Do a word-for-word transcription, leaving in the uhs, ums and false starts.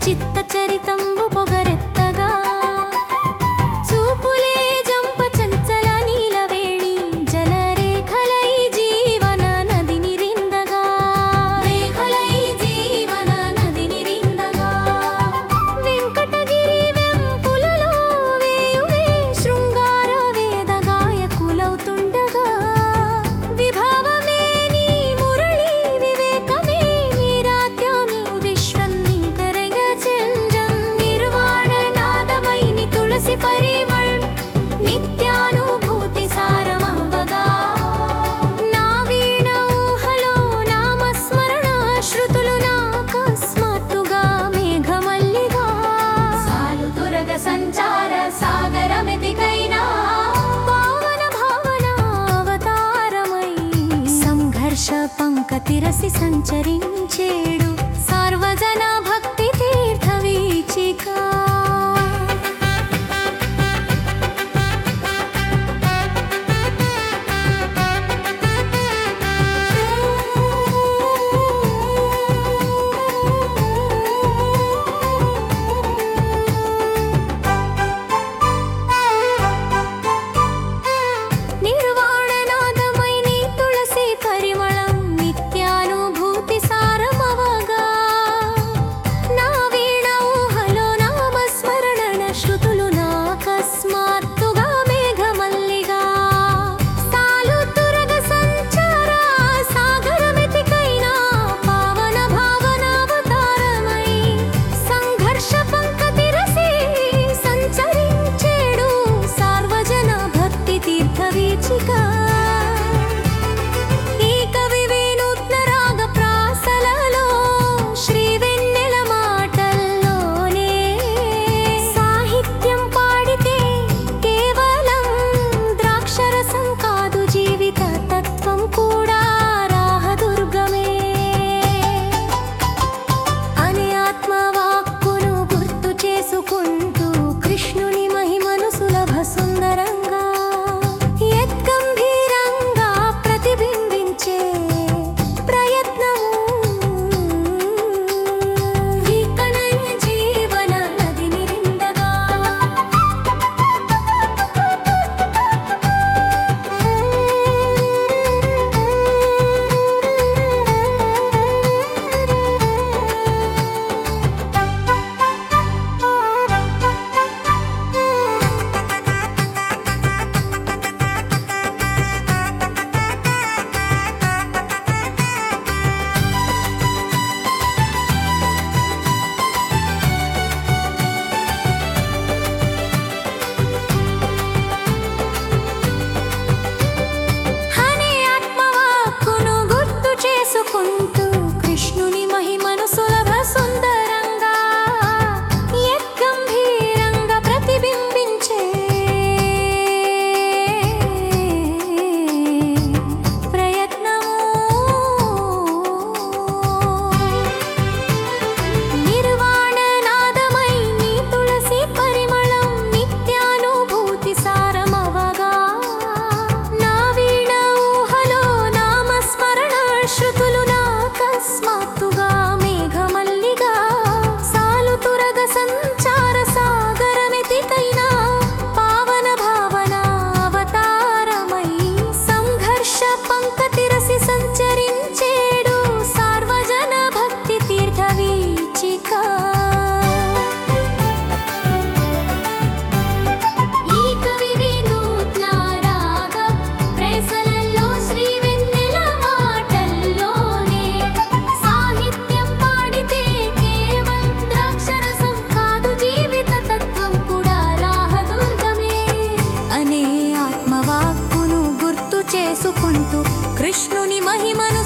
చిత్త చరితంబు పొగరెత్తగా చూపులే జంప చంచల నీలవేణి జలరేఖలై జీవన నదిని రిందగా రేఖలై జీవన నదిని రిందగా వెంకటగిరి వెంపులలో వేయువే శృంగార వేద గాయకులవుతుండగా విభావమే నీ మురళి వివేకమే వీరాత్యామి విశ్వన్ని తెరగ చెంజం నిర్వాణ నాదమైని తులసి పరిమళ్ నిత్యానుభూతి సారమవగా నా వీణ ఊహలో నామస్మరణ శృతులు నాకస్మాత్తుగా మేఘమల్లిగా సాలుతురగ సంచార సాగరమితికైనా పావన భావన అవతారమై సంఘర్ష పంకతిరసి సంచరించేడు సార్వజన భక్తి తీర్థ వీచిక నిర్వాణనాదమై నీ తులసి పరిమళం నిత్యానుభూతి సారమవగా నా వీణ ఊహలో నామస్మరణ శృతులు నాకస్మాత్తుగా మేఘమల్లిగా సాలుతురగ సంచార సాగరమితికైనా పావన భావనావతారమై సంఘర్ష పంకతిరసి సంచరించేడు సార్వజన భక్తి తీర్థ వీచిక ఈ కవి వినూత్న రాగ ప్రాసలలో శ్రీ వెన్నెల మాటల్లోనే సాహిత్యం పాడితే కేవలం ద్రాక్షరసం కాదు జీవిత తత్వం కూడా రాహదుర్గమే అని ఆత్మవాక్కును గుర్తు చేసుకుంటూ కృష్ణుని మహిమను సులభ సుందరంగా యద్గంభీరంగా ప్రతిబింబించే ప్రయత్నము వీకణై జీవన నదిని రిందగా అనే ఆత్మవాక్కును గుర్తు చేసుకుంటూ కృష్ణుని మహిమను సులభ సుందరంగా యద్గంభీరంగా ప్రతిబింబించే ప్రయత్నము నిర్వాణనాదమై నీ తులసి పరిమళం నిత్యానుభూతి సారమవగా నా వీణ ఊహలో నామస్మరణ శృతులు నాకస్మాత్తుగా మేఘమల్లిగా సాలుతురగ సంచార సాగరమితికైనా పావన భావన అవతారమై సంఘర్ష పంకతిరసి సంచరించేడు సార్వజన భక్తి తీర్థ వీచిక ఈ కవి వినూత్న రాగ ప్రేసలలో శ్రీ వెన్నెల మాటల్లోనే సాహిత్యం పాడితే కేవలం ద్రాక్షరసం కాదు జీవిత తత్వం కూడా రాహదుర్గమే అనే ఆత్మవాక్కును గుర్తు చేసుకుంటూ కృష్ణుని మహిమను